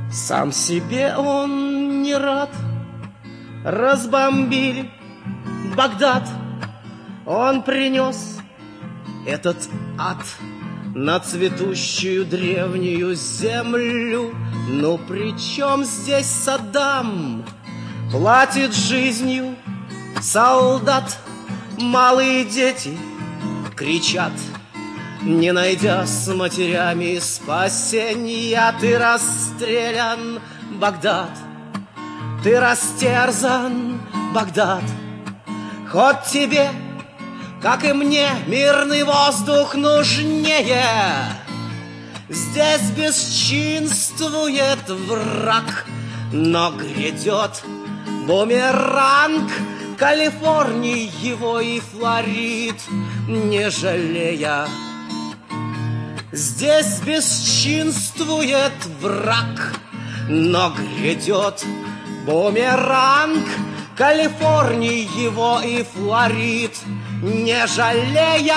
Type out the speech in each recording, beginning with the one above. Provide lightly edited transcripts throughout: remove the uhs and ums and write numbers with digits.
Сам себе он не рад. Разбомбили Багдад. Он принес этот ад на цветущую древнюю землю. Ну при чем здесь Саддам? Платит жизнью солдат. Малые дети кричат, не найдя с матерями спасения. Ты расстрелян, Багдад, ты растерзан, Багдад. Хоть тебе, как и мне, мирный воздух нужнее. Здесь бесчинствует враг, но грядет бумеранг Калифорнии его и Флорид, не жалея. Здесь бесчинствует враг, но грядет бумеранг Калифорнии его и Флорид, не жалея.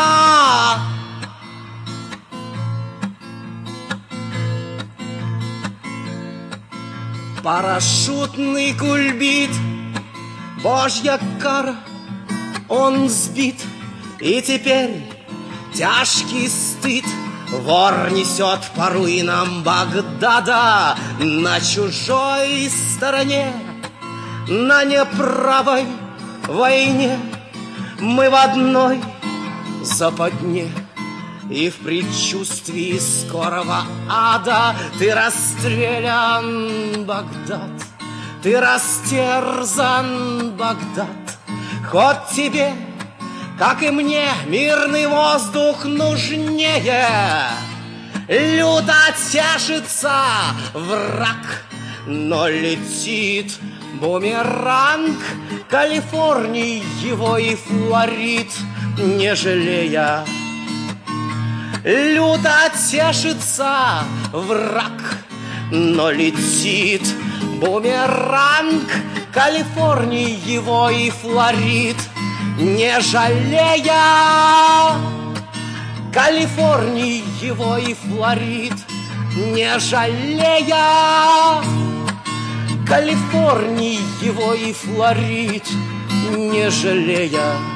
Парашютный кульбит, Божья кара, он сбит, и теперь тяжкий стыд вор несет по руинам Багдада. На чужой стороне, на неправой войне, мы в одной западне. И в предчувствии скорого ада ты расстрелян, Багдад, ты растерзан, Багдад. Хоть тебе, как и мне, мирный воздух нужнее. Люто тешится враг, но летит бумеранг Калифорнии его и Флорид, не жалея. Люто тешится враг, но летит бумеранг Калифорнии его и Флорид, не жалея. Калифорнии его и Флорид, не жалея. Калифорнии его и Флорид, не жалея.